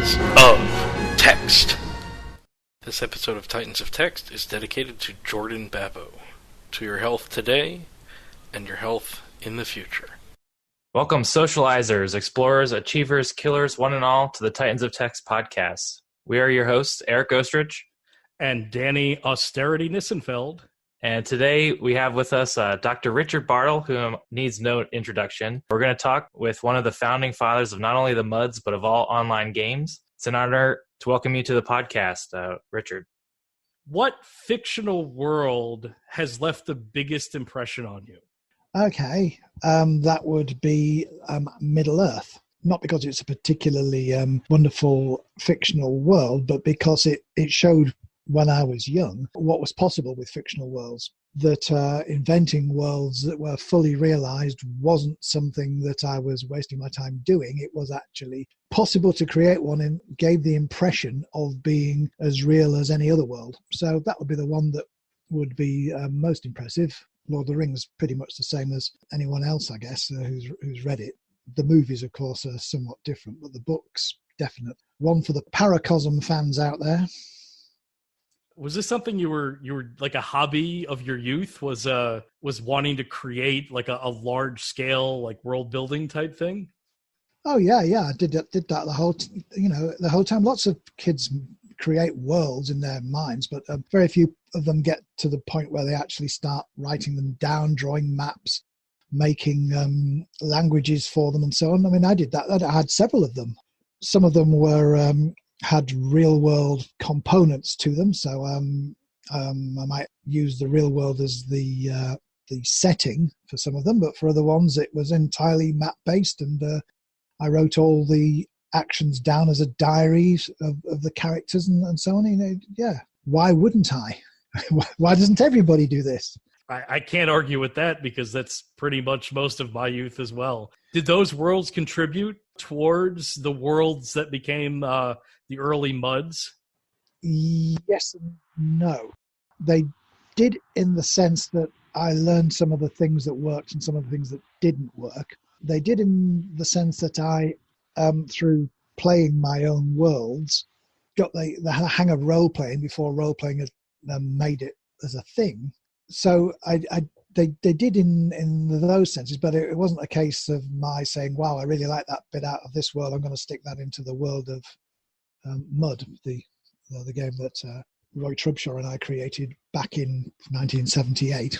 Titans of Text. This episode of Titans of Text is dedicated to Jordan Babo. To your health today, and your health in the future. Welcome, socializers, explorers, achievers, killers, one and all, to the Titans of Text podcast. We are your hosts, Eric Ostrich. And Danny Austerity Nissenfeld. And today we have with us Dr. Richard Bartle, who needs no introduction. We're going to talk with one of the founding fathers of not only the MUDs, but of all online games. It's an honor to welcome you to the podcast, Richard. What fictional world has left the biggest impression on you? Okay, that would be Middle-earth. Not because it's a particularly wonderful fictional world, but because it showed when I was young what was possible with fictional worlds. That inventing worlds that were fully realized wasn't something that I was wasting my time doing. It was actually possible to create one and gave the impression of being as real as any other world. So that would be the one that would be most impressive. Lord of the Rings, pretty much the same as anyone else, I guess, who's read it. The movies, of course, are somewhat different, but the books, definite. One for the Paracosm fans out there. Was this something you were like a hobby of your youth? Was wanting to create like a large scale like world building type thing? Oh yeah, I did that the whole time. Lots of kids create worlds in their minds, but very few of them get to the point where they actually start writing them down, drawing maps, making languages for them and so on. I mean, I did that. I had several of them. Some of them were had real world components to them, so I might use the real world as the setting for some of them, but for other ones it was entirely map based, and I wrote all the actions down as a diary of the characters and so on. Yeah, why wouldn't I? Why doesn't everybody do this? I can't argue with that, because that's pretty much most of my youth as well. Did those worlds contribute towards the worlds that became the early MUDs? Yes and no. They did, in the sense that I learned some of the things that worked and some of the things that didn't work. They did in the sense that I, through playing my own worlds, got the hang of role-playing before role-playing had made it as a thing. So they did in those senses, but it wasn't a case of my saying, wow, I really like that bit out of this world, I'm going to stick that into the world of MUD, the game that Roy Trubshaw and I created back in 1978.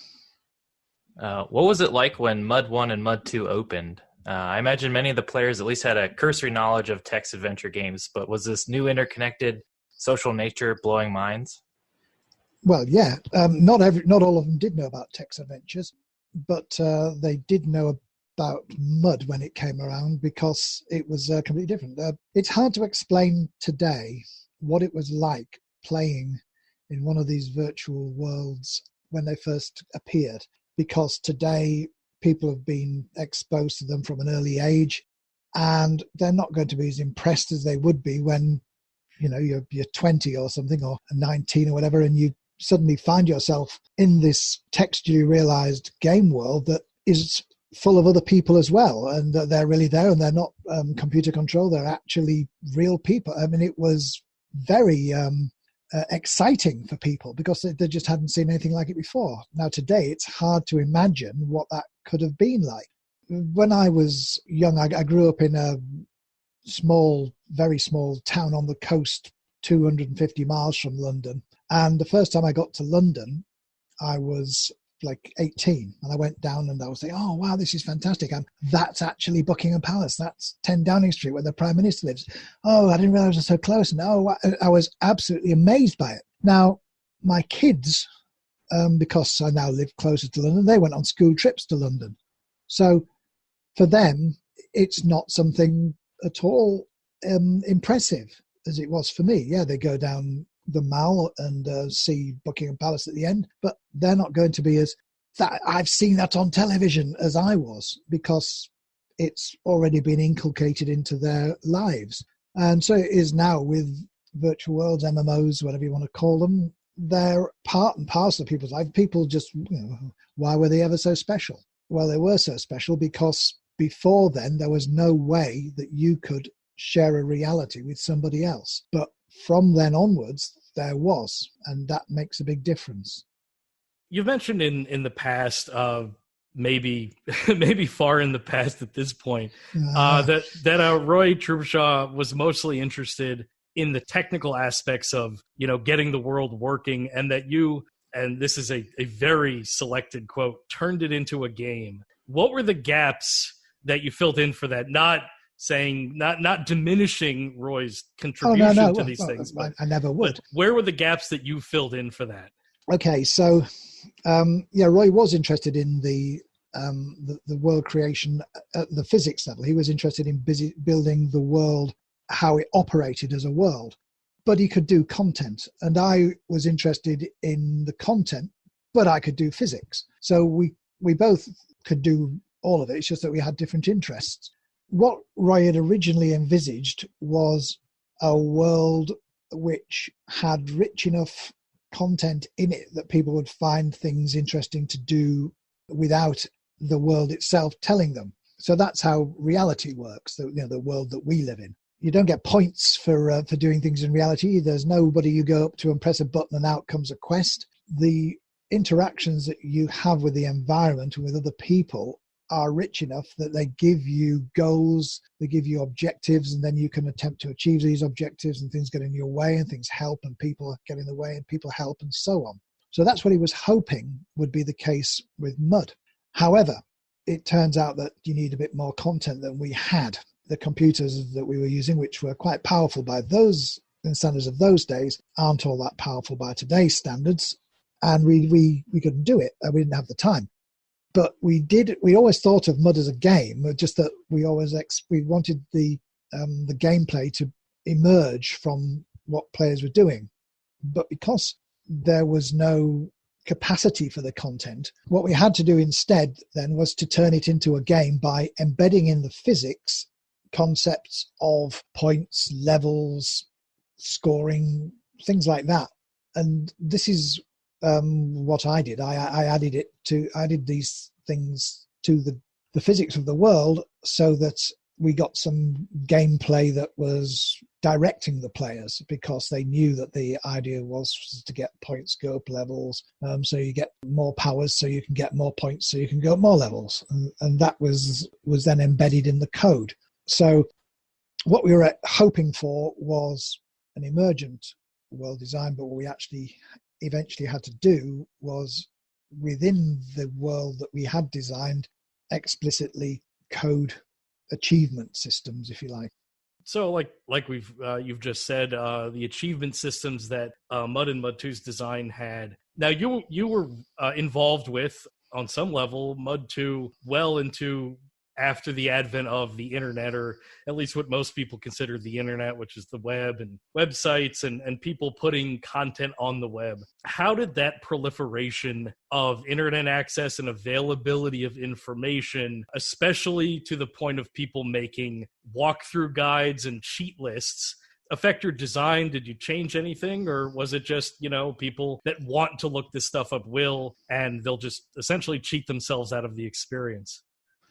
What was it like when MUD 1 and MUD 2 opened? I imagine many of the players at least had a cursory knowledge of text adventure games, but was this new interconnected social nature blowing minds? Well, yeah, not all of them did know about text adventures, but they did know about MUD when it came around, because it was completely different. It's hard to explain today what it was like playing in one of these virtual worlds when they first appeared, because today people have been exposed to them from an early age, and they're not going to be as impressed as they would be when you're 20 or something, or 19 or whatever, and you suddenly find yourself in this textually realized game world that is full of other people as well, and that they're really there, and they're not computer controlled, they're actually real people. I mean, it was very exciting for people, because they just hadn't seen anything like it before. Now today it's hard to imagine what that could have been like. When I was young, I grew up in a very small town on the coast, 250 miles from London. And the first time I got to London, I was like 18, and I went down and I was saying, oh wow, this is fantastic, and that's actually Buckingham Palace, that's 10 Downing Street where the Prime Minister lives. Oh, I didn't realize it was so close. And I was absolutely amazed by it. Now my kids, because I now live closer to London, they went on school trips to London, so for them it's not something at all impressive as it was for me. Yeah, they go down the Mall and see Buckingham Palace at the end, but they're not going to be as that I've seen that on television as I was, because it's already been inculcated into their lives. And so it is now with virtual worlds, MMOs, whatever you want to call them. They're part and parcel of people's life. People just, why were they ever so special? Well, they were so special because before then there was no way that you could share a reality with somebody else. But from then onwards, there was, and that makes a big difference. You've mentioned in the past, maybe far in the past at this point, that Roy Trubshaw was mostly interested in the technical aspects of, getting the world working, and that you, and this is a very selected quote, turned it into a game. What were the gaps that you filled in for that? Not saying, not diminishing Roy's contribution to these things, but I never would. Where were the gaps that you filled in for that? Okay, so Roy was interested in the world creation at the physics level. He was interested in building the world, how it operated as a world, but he could do content, and I was interested in the content, but I could do physics. So we both could do all of it. It's just that we had different interests. What Roy had originally envisaged was a world which had rich enough content in it that people would find things interesting to do without the world itself telling them. So that's how reality works, the world that we live in. You don't get points for doing things in reality. There's nobody you go up to and press a button and out comes a quest. The interactions that you have with the environment and with other people are rich enough that they give you goals, they give you objectives, and then you can attempt to achieve these objectives, and things get in your way and things help and people get in the way and people help and so on. So that's what he was hoping would be the case with Mud. However, it turns out that you need a bit more content than we had. The computers that we were using, which were quite powerful by those standards of those days, aren't all that powerful by today's standards, and we couldn't do it. We didn't have the time. But we always thought of Mud as a game, just that we wanted the gameplay to emerge from what players were doing. But because there was no capacity for the content, what we had to do instead then was to turn it into a game by embedding in the physics concepts of points, levels, scoring, things like that. And this is what I did. I added these things to the physics of the world so that we got some gameplay that was directing the players, because they knew that the idea was to get points, go up levels, so you get more powers, so you can get more points, so you can go up more levels, and that was then embedded in the code. So what we were hoping for was an emergent world design, but what we actually eventually had to do was, within the world that we had designed, explicitly code achievement systems, if you like. So like you've just said, the achievement systems that Mud and Mud 2's design had. Now you were involved with, on some level, Mud 2 well into after the advent of the internet, or at least what most people consider the internet, which is the web and websites and people putting content on the web. How did that proliferation of internet access and availability of information, especially to the point of people making walkthrough guides and cheat lists, affect your design? Did you change anything, or was it just, people that want to look this stuff up will, and they'll just essentially cheat themselves out of the experience?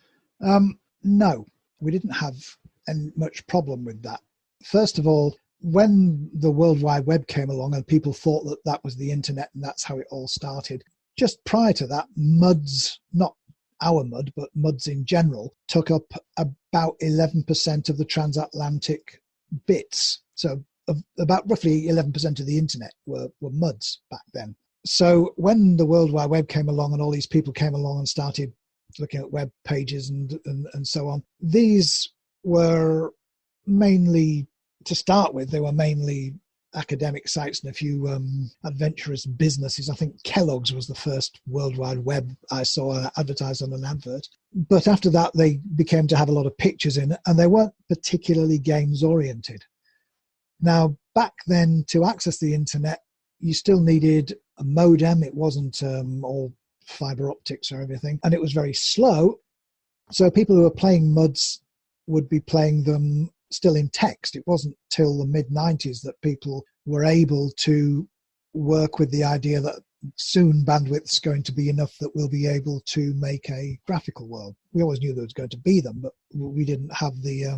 No, we didn't have much problem with that. First of all, when the World Wide Web came along and people thought that that was the internet and that's how it all started, just prior to that, MUDs, not our MUD, but MUDs in general, took up about 11% of the transatlantic bits. So about roughly 11% of the internet were MUDs back then. So when the World Wide Web came along and all these people came along and started looking at web pages and so on, these were mainly, to start with, they were mainly academic sites and a few adventurous businesses. I think Kellogg's was the first World Wide Web I saw advertised on an advert. But after that, they became to have a lot of pictures in, and they weren't particularly games oriented. Now, back then, to access the internet, you still needed a modem. It wasn't all fiber optics or everything, and it was very slow. So people who were playing MUDs would be playing them still in text. It wasn't till the mid-90s that people were able to work with the idea that soon bandwidth's going to be enough that we'll be able to make a graphical world. We always knew there was going to be them, but we didn't have the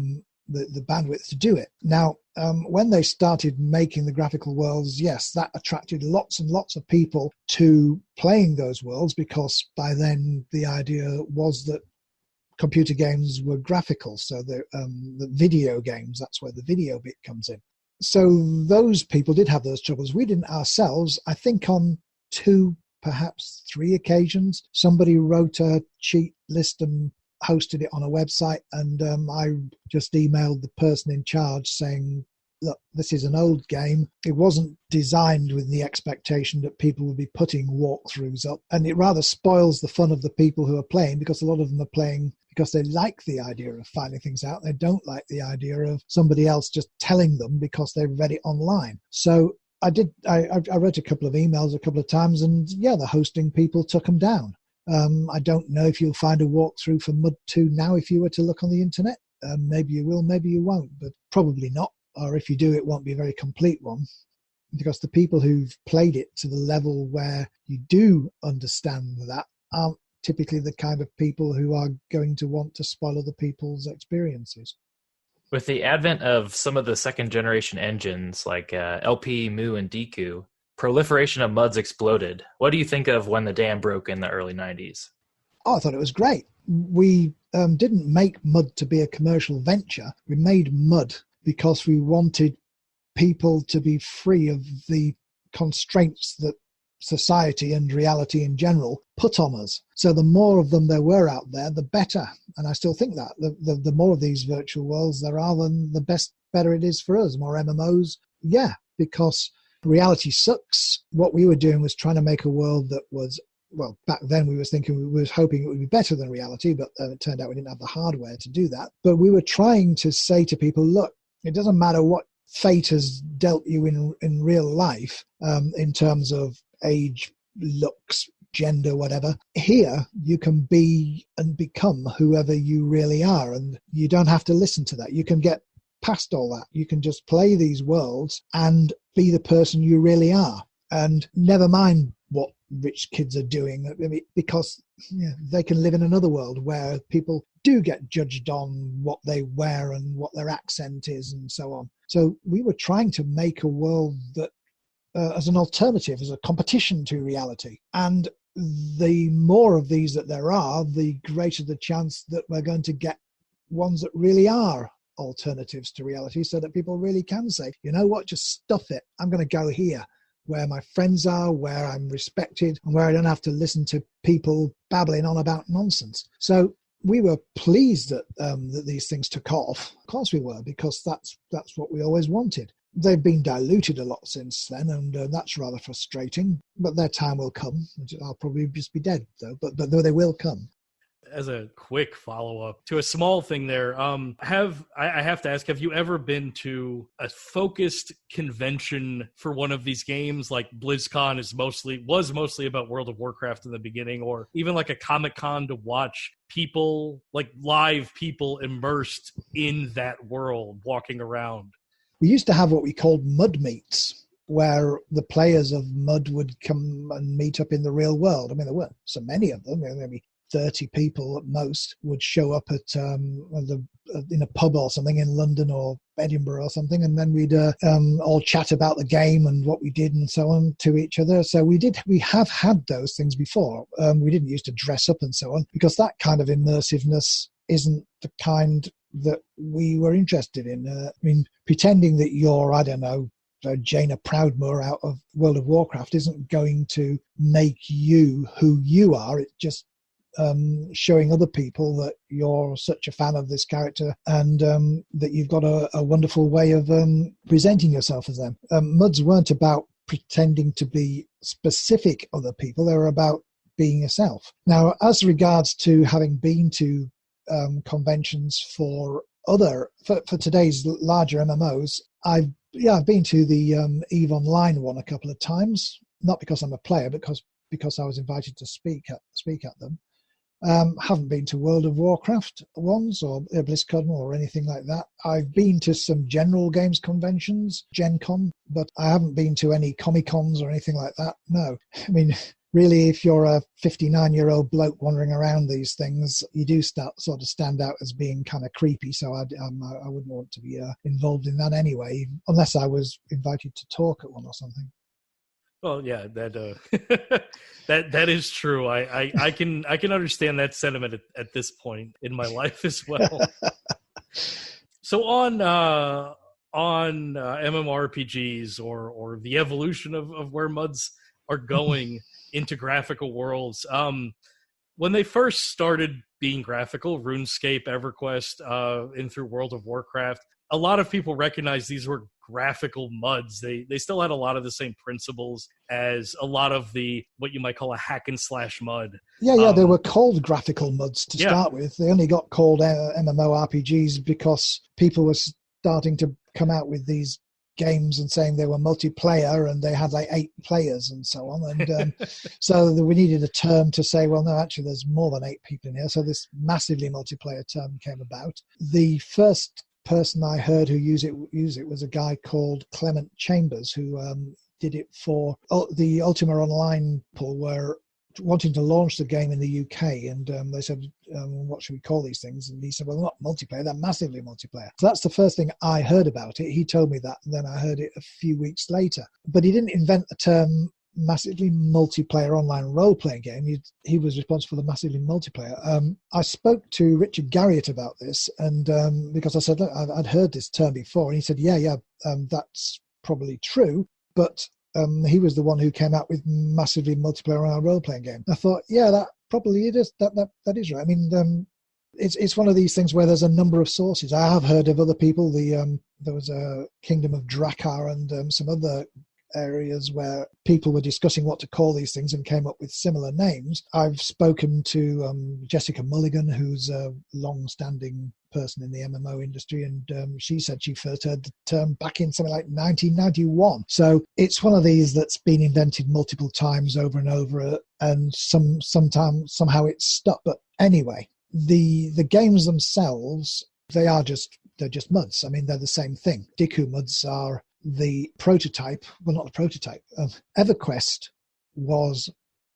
the bandwidth to do it. Now, when they started making the graphical worlds, yes, that attracted lots and lots of people to playing those worlds, because by then the idea was that computer games were graphical. So the video games, that's where the video bit comes in. So those people did have those troubles. We didn't ourselves. I think on 2, perhaps 3 occasions, somebody wrote a cheat list and hosted it on a website, and I just emailed the person in charge saying, look, this is an old game. It wasn't designed with the expectation that people would be putting walkthroughs up, and it rather spoils the fun of the people who are playing, because a lot of them are playing because they like the idea of finding things out. They don't like the idea of somebody else just telling them because they've read it online. So I wrote a couple of emails a couple of times, and yeah, the hosting people took them down. I don't know if you'll find a walkthrough for Mud 2 now if you were to look on the internet. Maybe you will, maybe you won't, but probably not. Or if you do, it won't be a very complete one, because the people who've played it to the level where you do understand that aren't typically the kind of people who are going to want to spoil other people's experiences. With the advent of some of the second generation engines like LP, Mu, and Deku, proliferation of MUDs exploded. What do you think of When the Dam Broke in the early 90s? Oh, I thought it was great. We didn't make MUD to be a commercial venture. We made MUD because we wanted people to be free of the constraints that society and reality in general put on us. So the more of them there were out there, the better. And I still think that. The more of these virtual worlds there are, then the better it is for us. More MMOs, yeah, because reality sucks. What we were doing was trying to make a world that was, well, back then we was hoping it would be better than reality, but it turned out we didn't have the hardware to do that. But we were trying to say to people, look, it doesn't matter what fate has dealt you in real life, in terms of age, looks, gender, whatever. Here you can be and become whoever you really are, and you don't have to listen to that. You can get past all that. You can just play these worlds and be the person you really are, and never mind what rich kids are doing. I mean, because they can live in another world where people do get judged on what they wear and what their accent is and so on. So we were trying to make a world that as an alternative, as a competition to reality. And the more of these that there are, the greater the chance that we're going to get ones that really are alternatives to reality, so that people really can say, you know what, just stuff it. I'm going to go here where my friends are, where I'm respected, and where I don't have to listen to people babbling on about nonsense. So we were pleased that these things took off. Of course we were, because that's what we always wanted. They've been diluted a lot since then, and that's rather frustrating. But their time will come. I'll probably just be dead, though. But they will come. As a quick follow-up to a small thing there, I have to ask, have you ever been to a focused convention for one of these games? Like BlizzCon was mostly about World of Warcraft in the beginning, or even like a Comic-Con to watch people, like live people immersed in that world, walking around? We used to have what we called Mud Meets, where the players of Mud would come and meet up in the real world. I mean, there weren't so many of them. Maybe 30 people at most would show up at in a pub or something in London or Edinburgh or something, and then we'd all chat about the game and what we did and so on to each other. So we have had those things before. We didn't used to dress up and so on, because that kind of immersiveness isn't the kind that we were interested in. I mean, pretending that you're, I don't know, Jaina Proudmoore out of World of Warcraft isn't going to make you who you are. It's just showing other people that you're such a fan of this character, and that you've got a wonderful way of presenting yourself as them. MUDs weren't about pretending to be specific other people. They were about being yourself. Now, as regards to having been to conventions for today's larger MMOs, I've been to the EVE Online one a couple of times, not because I'm a player, but because I was invited to speak at them. Haven't been to World of Warcraft ones or BlizzCon or anything like that. I've been to some general games conventions, Gen Con, but I haven't been to any Comic Cons or anything like that. No. I mean, really, if you're a 59-year-old bloke wandering around these things, you do sort of stand out as being kind of creepy. So I wouldn't want to be involved in that anyway, unless I was invited to talk at one or something. Well, yeah, that that is true. I can understand that sentiment at this point in my life as well. So on MMORPGs or the evolution of where MUDs are going into graphical worlds, when they first started being graphical, RuneScape, EverQuest, and through World of Warcraft, a lot of people recognized these were graphical MUDs. They still had a lot of the same principles as a lot of the what you might call a hack and slash MUD. Yeah, they were called graphical MUDs to start with. They only got called MMORPGs because people were starting to come out with these games and saying they were multiplayer and they had like 8 players and so on. And so we needed a term to say, well, no, actually there's more than 8 people in here. So this massively multiplayer term came about. The first person I heard who use it was a guy called Clement Chambers, who did it for the Ultima Online people were wanting to launch the game in the UK, and they said, what should we call these things? And he said, well, not multiplayer, they're massively multiplayer. So that's the first thing I heard about it. He told me that, and then I heard it a few weeks later. But he didn't invent the term massively multiplayer online role-playing game. He was responsible for the massively multiplayer. I spoke to Richard Garriott about this, and because I said, look, I'd heard this term before, and he said, yeah, that's probably true, but he was the one who came out with massively multiplayer online role-playing game. I thought, yeah, that probably it is. That is right. I mean, it's one of these things where there's a number of sources. I have heard of other people. There was a Kingdom of Drakkar and some other areas where people were discussing what to call these things and came up with similar names. I've spoken to Jessica Mulligan, who's a long-standing person in the MMO industry, and she said she first heard the term back in something like 1991. So it's one of these that's been invented multiple times over and over, and somehow it's stuck. But anyway, the games themselves, they're just MUDs. I mean, they're the same thing. Deku MUDs are the prototype, well, not the prototype. EverQuest was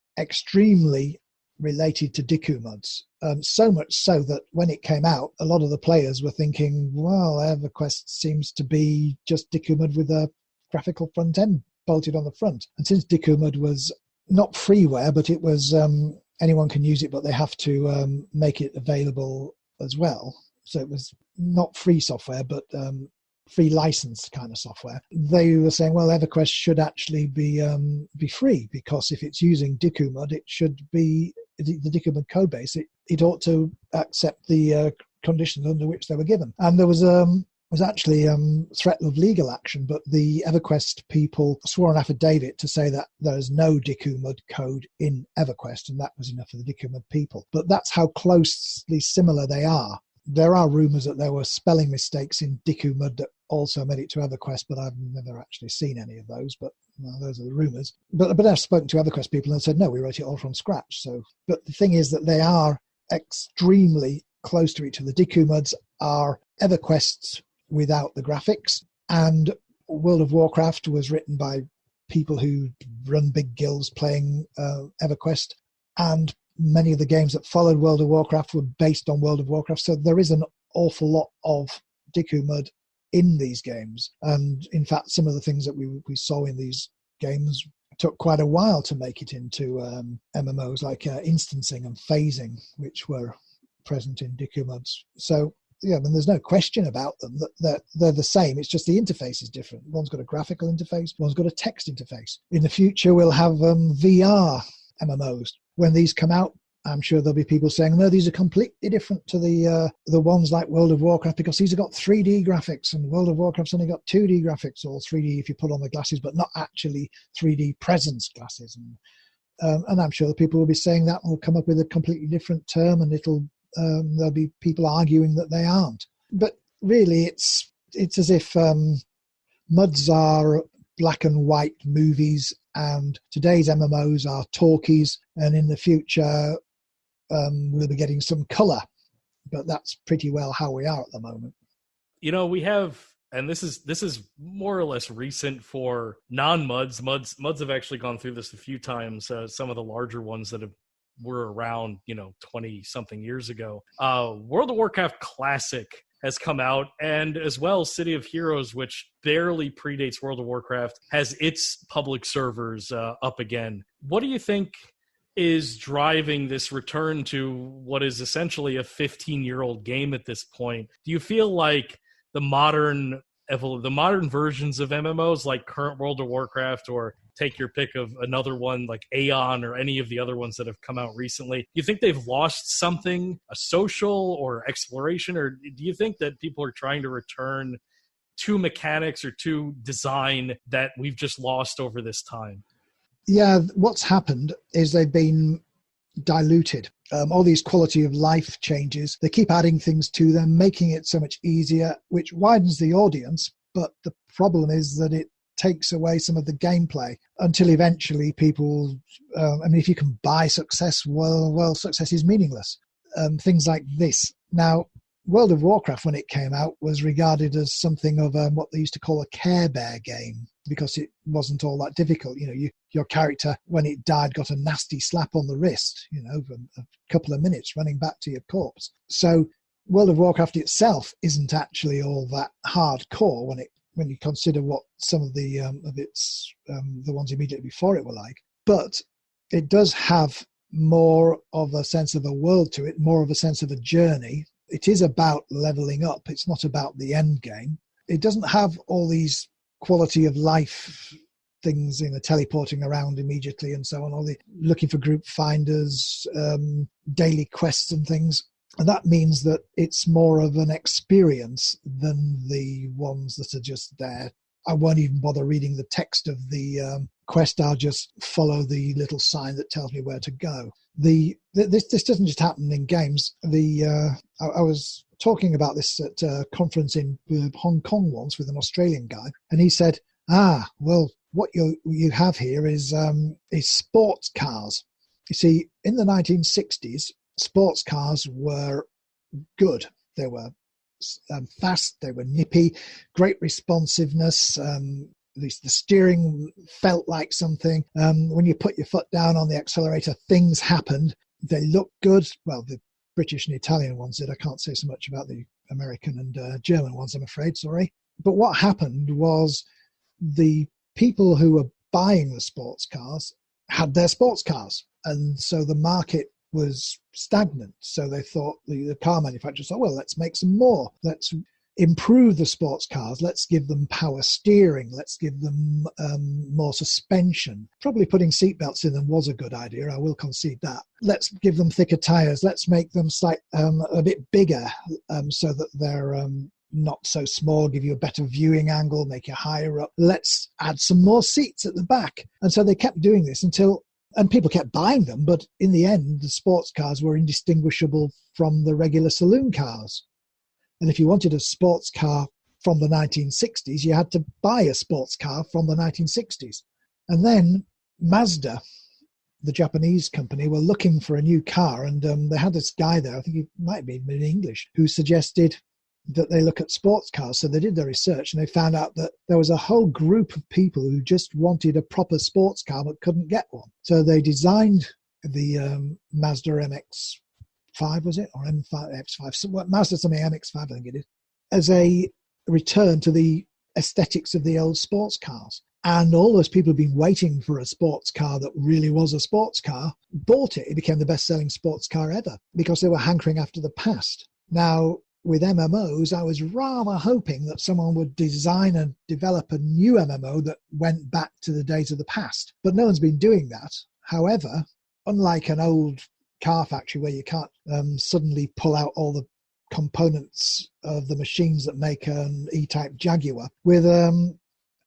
extremely related to Deku MUDs, so much so that when it came out, a lot of the players were thinking, well, EverQuest seems to be just Deku MUD with a graphical front end bolted on the front. And since Deku MUD was not freeware, but it was anyone can use it, but they have to make it available as well. So it was not free software, but free licensed kind of software. They were saying, well, EverQuest should actually be free, because if it's using Deku MUD, it should be the Deku MUD code base. It ought to accept the conditions under which they were given. And there was actually threat of legal action, but the EverQuest people swore an affidavit to say that there is no Deku MUD code in EverQuest, and that was enough for the Deku MUD people. But that's how closely similar they are. There are rumours that there were spelling mistakes in Deku MUD that also made it to EverQuest, but I've never actually seen any of those. But those are the rumours. But I've spoken to EverQuest people and said, no, we wrote it all from scratch. So, but the thing is that they are extremely close to each other. Deku MUDs are EverQuests without the graphics, and World of Warcraft was written by people who run big guilds playing EverQuest, and many of the games that followed World of Warcraft were based on World of Warcraft. So there is an awful lot of Deku MUD in these games. And in fact, some of the things that we saw in these games took quite a while to make it into MMOs, like instancing and phasing, which were present in Deku MUDs. So yeah, I mean, there's no question about them, that they're the same. It's just the interface is different. One's got a graphical interface, one's got a text interface. In the future, we'll have VR MMOs. When these come out, I'm sure there'll be people saying, no, these are completely different to the ones like World of Warcraft, because these have got 3D graphics, and World of Warcraft's only got 2D graphics, or 3D if you put on the glasses, but not actually 3D presence glasses. And I'm sure the people will be saying that, and will come up with a completely different term, and there'll be people arguing that they aren't. But really, it's as if MUDs are black and white movies, and today's MMOs are talkies, and in the future we'll be getting some colour. But that's pretty well how we are at the moment. You know, we have and this is more or less recent for non-muds. Muds have actually gone through this a few times. Some of the larger ones that were around, 20 something years ago. World of Warcraft Classic has come out, and as well City of Heroes, which barely predates World of Warcraft, has its public servers up again. What do you think is driving this return to what is essentially a 15-year-old game at this point? Do you feel like the modern versions of MMOs, like current World of Warcraft, or take your pick of another one like Aeon or any of the other ones that have come out recently, do you think they've lost something, a social or exploration, or do you think that people are trying to return to mechanics or to design that we've just lost over this time? Yeah, what's happened is they've been diluted. All these quality of life changes, they keep adding things to them, making it so much easier, which widens the audience. But the problem is that it takes away some of the gameplay until eventually people, if you can buy success, well, success is meaningless. Things like this. Now, World of Warcraft, when it came out, was regarded as something of what they used to call a Care Bear game, because it wasn't all that difficult. Your character, when it died, got a nasty slap on the wrist, for a couple of minutes running back to your corpse. So World of Warcraft itself isn't actually all that hardcore when you consider what some of the the ones immediately before it were like. But it does have more of a sense of a world to it, more of a sense of a journey. It is about leveling up. It's not about the end game. It doesn't have all these quality of life things, teleporting around immediately and so on, all the looking for group finders, daily quests and things. And that means that it's more of an experience than the ones that are just there. I won't even bother reading the text of the quest. I'll just follow the little sign that tells me where to go. This doesn't just happen in games. I was talking about this at a conference in Hong Kong once with an Australian guy, and he said, well, what you have here is sports cars. You see, in the 1960s, sports cars were good. They were fast, they were nippy, great responsiveness. The steering felt like something. When you put your foot down on the accelerator, things happened. They looked good. Well, the British and Italian ones did. I can't say so much about the American and German ones, I'm afraid, sorry. But what happened was the people who were buying the sports cars had their sports cars. And so the market was stagnant. So they thought, the car manufacturers thought, well, let's make some more. Let's improve the sports cars. Let's give them power steering. Let's give them more suspension. Probably putting seatbelts in them was a good idea. I will concede that. Let's give them thicker tires. Let's make them a bit bigger so that they're not so small, give you a better viewing angle, make you higher up. Let's add some more seats at the back. And so they kept doing this and people kept buying them, but in the end, the sports cars were indistinguishable from the regular saloon cars. And if you wanted a sports car from the 1960s, you had to buy a sports car from the 1960s. And then Mazda, the Japanese company, were looking for a new car, and they had this guy there, I think he might be in English, who suggested that they look at sports cars. So they did their research and they found out that there was a whole group of people who just wanted a proper sports car but couldn't get one. So they designed the Mazda MX-5, was it? Or M5, X5, Mazda something, MX-5 I think it is, as a return to the aesthetics of the old sports cars. And all those people who've been waiting for a sports car that really was a sports car bought it. It became the best-selling sports car ever because they were hankering after the past. Now, with MMOs, I was rather hoping that someone would design and develop a new MMO that went back to the days of the past. But no one's been doing that. However, unlike an old car factory where you can't suddenly pull out all the components of the machines that make an E-Type Jaguar, with an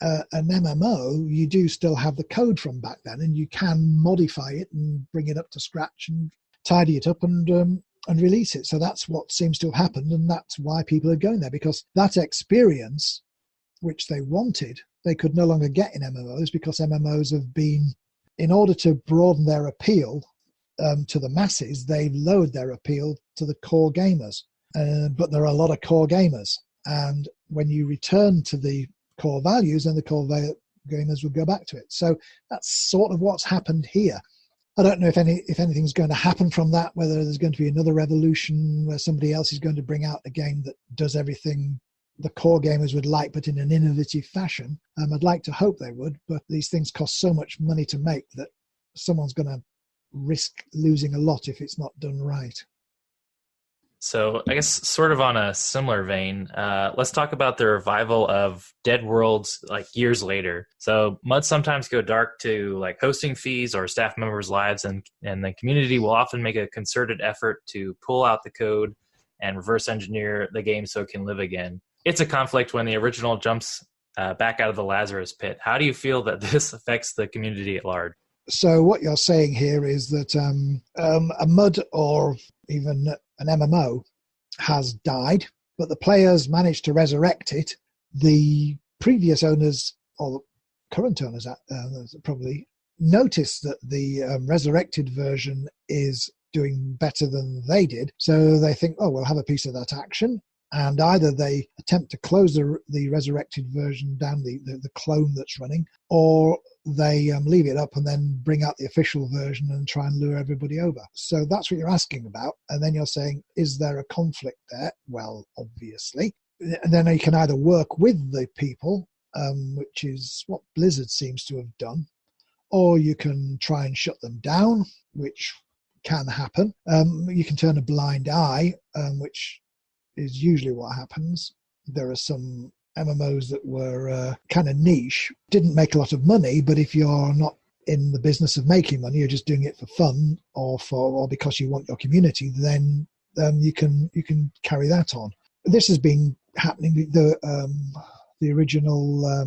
MMO, you do still have the code from back then, and you can modify it and bring it up to scratch and tidy it up and release it. So that's what seems to have happened, and that's why people are going there, because that experience which they wanted, they could no longer get in MMOs, because MMOs have been, in order to broaden their appeal to the masses, they've lowered their appeal to the core gamers. But there are a lot of core gamers, and when you return to the core values, then the core gamers will go back to it. So that's sort of what's happened here. I don't know if anything's going to happen from that, whether there's going to be another revolution where somebody else is going to bring out a game that does everything the core gamers would like, but in an innovative fashion. I'd like to hope they would, but these things cost so much money to make that someone's going to risk losing a lot if it's not done right. So I guess sort of on a similar vein, let's talk about the revival of Dead Worlds like years later. So MUDs sometimes go dark to like hosting fees or staff members' lives, and the community will often make a concerted effort to pull out the code and reverse engineer the game so it can live again. It's a conflict when the original jumps back out of the Lazarus pit. How do you feel that this affects the community at large? So what you're saying here is that a MUD or even an MMO has died, but the players managed to resurrect it. The previous owners, or current owners probably, notice that the resurrected version is doing better than they did. So they think, oh, we'll have a piece of that action. And either they attempt to close the resurrected version down, the clone that's running, or they leave it up and then bring out the official version and try and lure everybody over. So that's what you're asking about. And then you're saying, is there a conflict there? Well, obviously. And then you can either work with the people, which is what Blizzard seems to have done, or you can try and shut them down, which can happen. You can turn a blind eye, which is usually what happens. There are some MMOs that were kind of niche, didn't make a lot of money, but if you're not in the business of making money, you're just doing it for fun or because you want your community, then you can carry that on. This has been happening. The original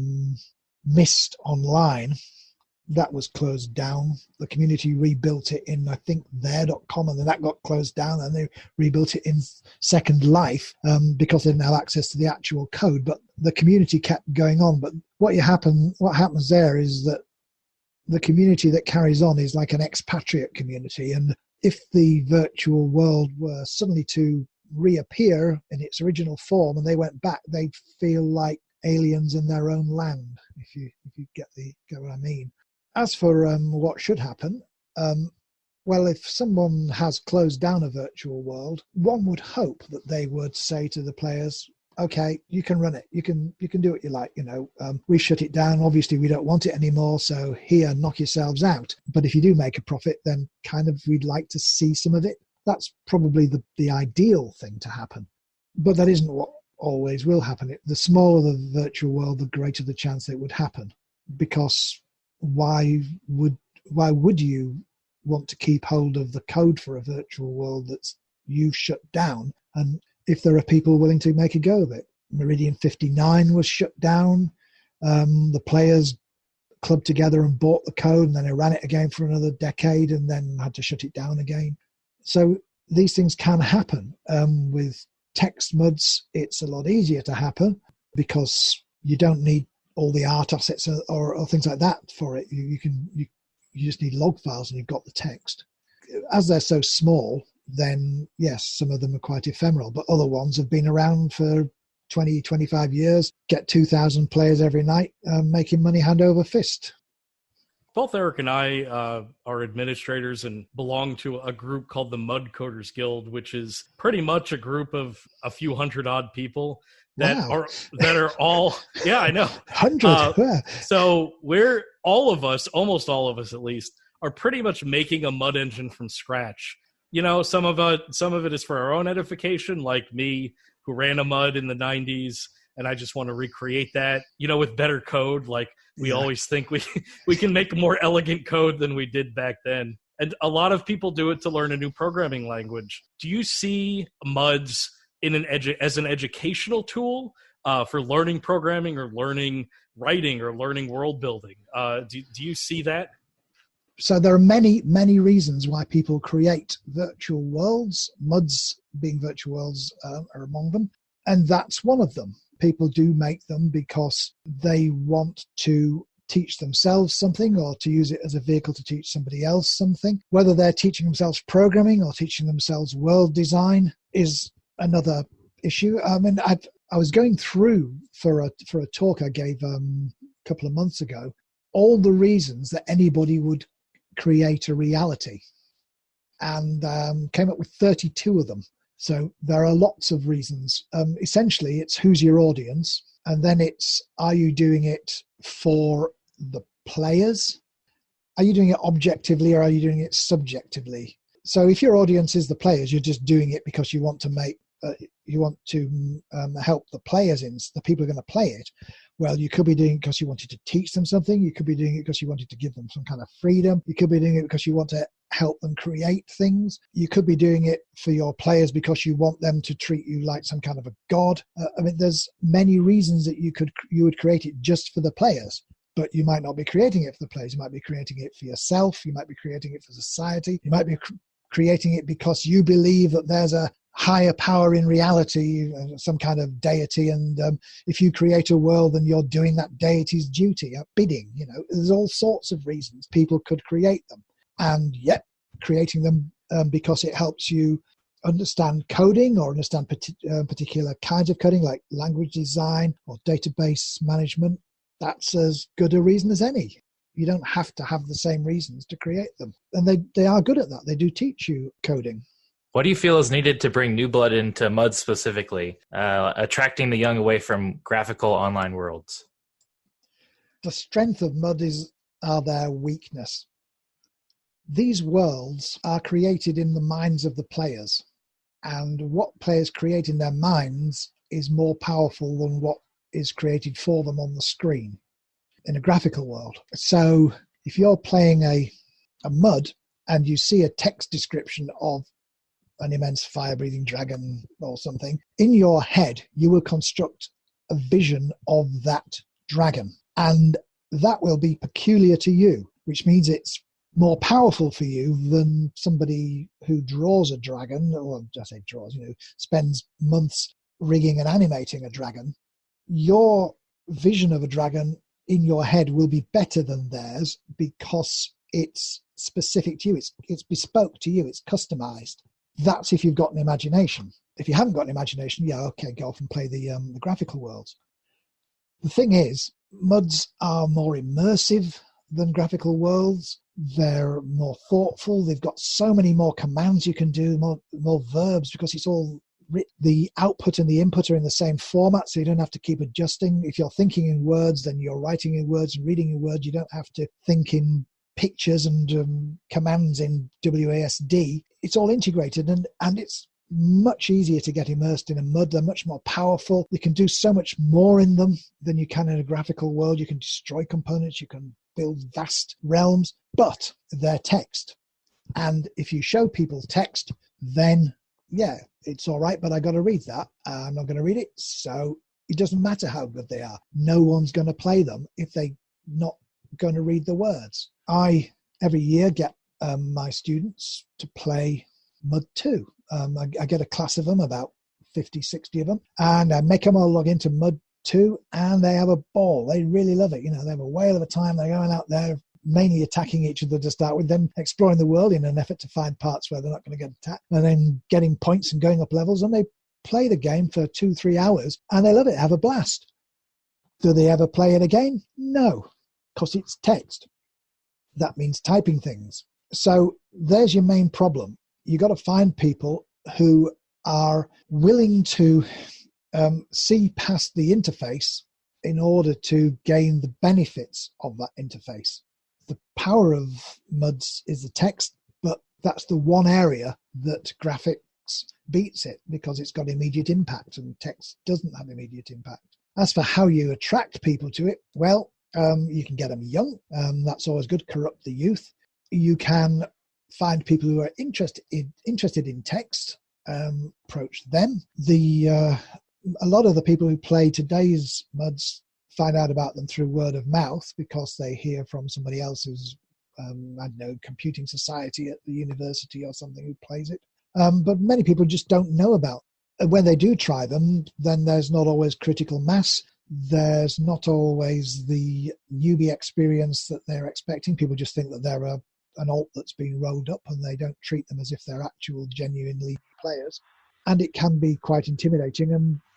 Myst Online, that was closed down. The community rebuilt it in, I think, there.com, and then that got closed down, and they rebuilt it in Second Life because they didn't have access to the actual code. But the community kept going on. But what happens there is that the community that carries on is like an expatriate community. And if the virtual world were suddenly to reappear in its original form and they went back, they'd feel like aliens in their own land, if you get what I mean. As for what should happen, well, if someone has closed down a virtual world, one would hope that they would say to the players, okay, you can run it. You can do what you like. We shut it down. Obviously, we don't want it anymore. So here, knock yourselves out. But if you do make a profit, then kind of we'd like to see some of it. That's probably the ideal thing to happen. But that isn't what always will happen. The smaller the virtual world, the greater the chance that it would happen. Because why would you want to keep hold of the code for a virtual world that's you've shut down? And if there are people willing to make a go of it, Meridian 59 was shut down. The players clubbed together and bought the code, and then they ran it again for another decade and then had to shut it down again. So these things can happen. With text MUDs, it's a lot easier to happen because you don't need all the art assets or things like that for it. You just need log files and you've got the text. As they're so small, then yes, some of them are quite ephemeral, but other ones have been around for 20, 25 years, get 2,000 players every night, making money hand over fist. Both Eric and I are administrators and belong to a group called the MUD Coders Guild, which is pretty much a group of a few hundred odd people that are all, yeah, I know. 100. Yeah. So we're almost all of us at least, are pretty much making a MUD engine from scratch. Some of it is for our own edification, like me, who ran a MUD in the 90s, and I just want to recreate that, with better code. Like we always think we can make more elegant code than we did back then. And a lot of people do it to learn a new programming language. Do you see MUDs as an educational tool for learning programming or learning writing or learning world building? Do you see that? So there are many, many reasons why people create virtual worlds. MUDs being virtual worlds are among them. And that's one of them. People do make them because they want to teach themselves something or to use it as a vehicle to teach somebody else something. Whether they're teaching themselves programming or teaching themselves world design is another issue. I mean, I was going through for a talk I gave a couple of months ago, all the reasons that anybody would create a reality, and came up with 32 of them. So there are lots of reasons. Essentially, it's who's your audience, and then it's, are you doing it for the players? Are you doing it objectively, or are you doing it subjectively? So if your audience is the players, you're just doing it because you want to help the players the people who are going to play it. Well, you could be doing it because you wanted to teach them something. You could be doing it because you wanted to give them some kind of freedom. You could be doing it because you want to help them create things. You could be doing it for your players because you want them to treat you like some kind of a god. There's many reasons that you would create it just for the players. But you might not be creating it for the players. You might be creating it for yourself. You might be creating it for society. You might be creating it because you believe that there's a higher power in reality, some kind of deity, and if you create a world, then you're doing that deity's duty, bidding. There's all sorts of reasons people could create them, and yet creating them because it helps you understand coding or understand particular kinds of coding, like language design or database management. That's as good a reason as any. You don't have to have the same reasons to create them. And they are good at that. They do teach you coding. What do you feel is needed to bring new blood into MUD specifically, attracting the young away from graphical online worlds? The strength of MUD are their weakness. These worlds are created in the minds of the players. And what players create in their minds is more powerful than what is created for them on the screen in a graphical world. So if you're playing a MUD and you see a text description of an immense fire-breathing dragon or something, in your head you will construct a vision of that dragon, and that will be peculiar to you, which means it's more powerful for you than somebody who draws a dragon, or I say draws, spends months rigging and animating a dragon. Your vision of a dragon in your head will be better than theirs because it's specific to you. It's bespoke to you. It's customized. That's if you've got an imagination. If you haven't got an imagination, go off and play the graphical worlds. The thing is, MUDs are more immersive than graphical worlds. They're more thoughtful. They've got so many more commands you can do, more verbs, because it's all the output and the input are in the same format, so you don't have to keep adjusting. If you're thinking in words, then you're writing in words and reading in words. You don't have to think in pictures and commands in WASD. It's all integrated, and it's much easier to get immersed in a MUD. They're much more powerful. You can do so much more in them than you can in a graphical world. You can destroy components. You can build vast realms, but they're text. And if you show people text, then it's all right, but I got to read that. I'm not going to read it, so it doesn't matter how good they are. No one's going to play them if they're not going to read the words. I, every year, get my students to play MUD 2. I get a class of them, about 50, 60 of them, and I make them all log into MUD 2, and they have a ball. They really love it. They have a whale of a time. They're going out there, mainly attacking each other to start with, then exploring the world in an effort to find parts where they're not going to get attacked, and then getting points and going up levels, and they play the game for 2-3 hours, and they love it, have a blast. Do they ever play it again? No, because it's text. That means typing things. So there's your main problem. You got to find people who are willing to see past the interface in order to gain the benefits of that interface. The power of MUDs is the text, but that's the one area that graphics beats it, because it's got immediate impact and text doesn't have immediate impact. As for how you attract people to it, well, you can get them young. That's always good. Corrupt the youth. You can find people who are interested in text, approach them. A lot of the people who play today's MUDs find out about them through word of mouth, because they hear from somebody else who's, computing society at the university or something, who plays it. But many people just don't know about. When they do try them, then there's not always critical mass. There's not always the newbie experience that they're expecting. People just think that they're an alt that's been rolled up, and they don't treat them as if they're actual, genuinely players. And it can be quite intimidating. And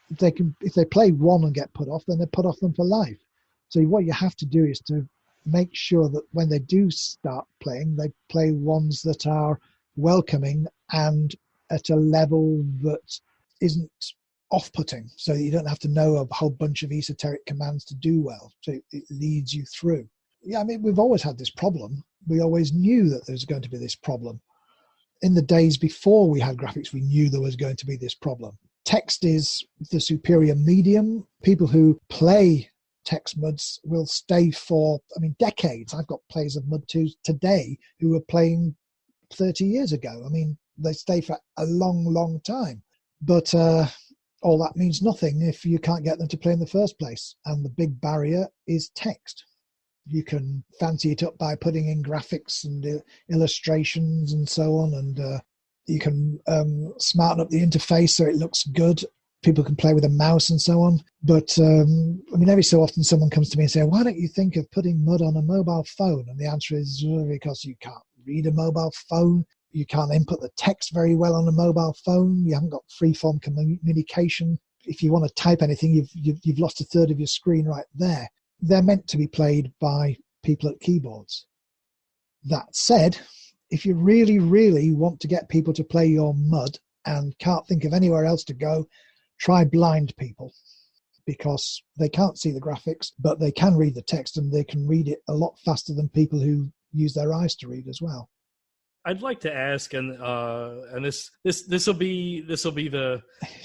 if they play one and get put off, then they're put off them for life. So what you have to do is to make sure that when they do start playing, they play ones that are welcoming and at a level that isn't off-putting, so that you don't have to know a whole bunch of esoteric commands to do well. So it leads you through. Yeah, I mean, we've always had this problem. We always knew that there was going to be this problem. In the days before we had graphics, we knew there was going to be this problem. Text is the superior medium. People who play text MUDs will stay for, decades. I've got players of MUD 2 today who were playing 30 years ago. I mean, they stay for a long, long time. But all that means nothing if you can't get them to play in the first place. And the big barrier is text. You can fancy it up by putting in graphics and illustrations and so on, and you can smarten up the interface so it looks good. People can play with a mouse and so on. But every so often someone comes to me and says, why don't you think of putting MUD on a mobile phone? And the answer is because you can't read a mobile phone. You can't input the text very well on a mobile phone. You haven't got free-form communication. If you want to type anything, you've lost a third of your screen right there. They're meant to be played by people at keyboards. That said, if you really, really want to get people to play your MUD and can't think of anywhere else to go, try blind people, because they can't see the graphics, but they can read the text, and they can read it a lot faster than people who use their eyes to read as well. I'd like to ask, and this will be the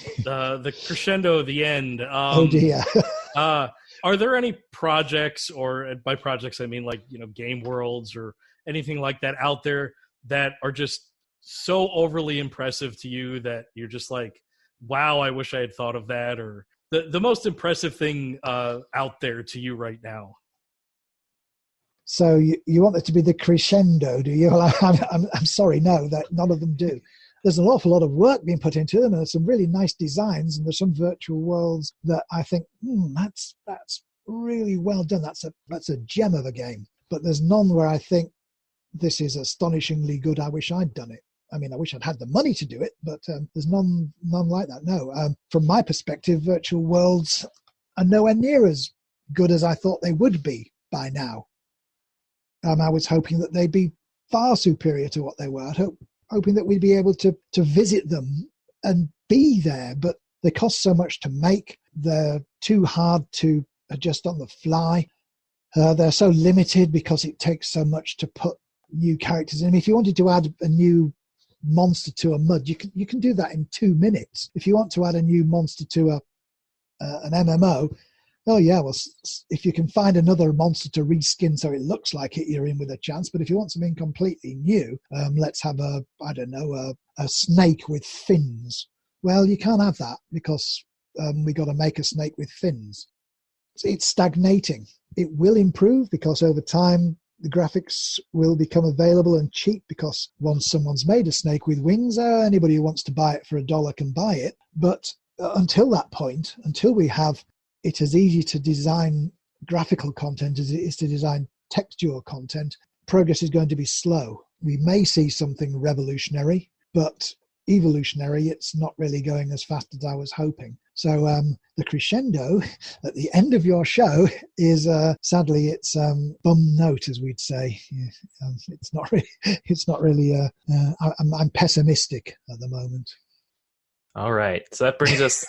crescendo of the end. Oh dear. Are there any projects, or by projects I mean game worlds or anything like that out there that are just so overly impressive to you that you're just like, wow, I wish I had thought of that, or the most impressive thing out there to you right now? So you want it to be the crescendo, do you? Well, I'm sorry, no, that none of them do. There's an awful lot of work being put into them, and there's some really nice designs, and there's some virtual worlds that I think, that's really well done. That's a gem of a game. But there's none where I think this is astonishingly good. I wish I'd done it. I mean, I wish I'd had the money to do it, but there's none like that. No, from my perspective, virtual worlds are nowhere near as good as I thought they would be by now. I was hoping that they'd be far superior to what they were. Hoping that we'd be able to visit them and be there, but they cost so much to make. They're too hard to adjust on the fly. They're so limited because it takes so much to put new characters in. If you wanted to add a new monster to a MUD, you can do that in 2 minutes. If you want to add a new monster to an MMO, oh yeah, well, if you can find another monster to reskin so it looks like it, you're in with a chance. But if you want something completely new, let's have a snake with fins. Well, you can't have that because we got to make a snake with fins. It's stagnating. It will improve because over time the graphics will become available and cheap, because once someone's made a snake with wings, anybody who wants to buy it for $1 can buy it. But until that point, until we have it as easy to design graphical content as it is to design textual content, progress is going to be slow. We may see something revolutionary, but evolutionary, it's not really going as fast as I was hoping. So the crescendo at the end of your show is sadly it's bum note, as we'd say. It's not really. I'm pessimistic at the moment. All right, so that brings us.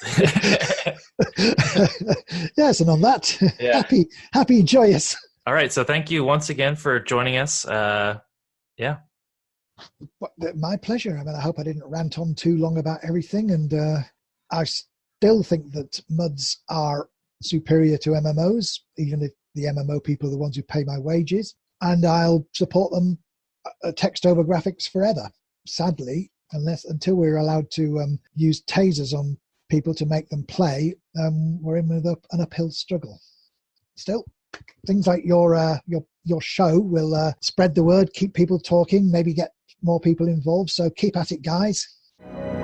Yes, and on that, yeah. happy, joyous. All right, so thank you once again for joining us. Yeah. My pleasure. I mean, I hope I didn't rant on too long about everything, and I still think that MUDs are superior to MMOs, even if the MMO people are the ones who pay my wages, and I'll support them text over graphics forever. Sadly, until we're allowed to use tasers on people to make them play, we're in with an uphill struggle. Still, things like your show will spread the word, keep people talking, maybe get more people involved. So keep at it, guys.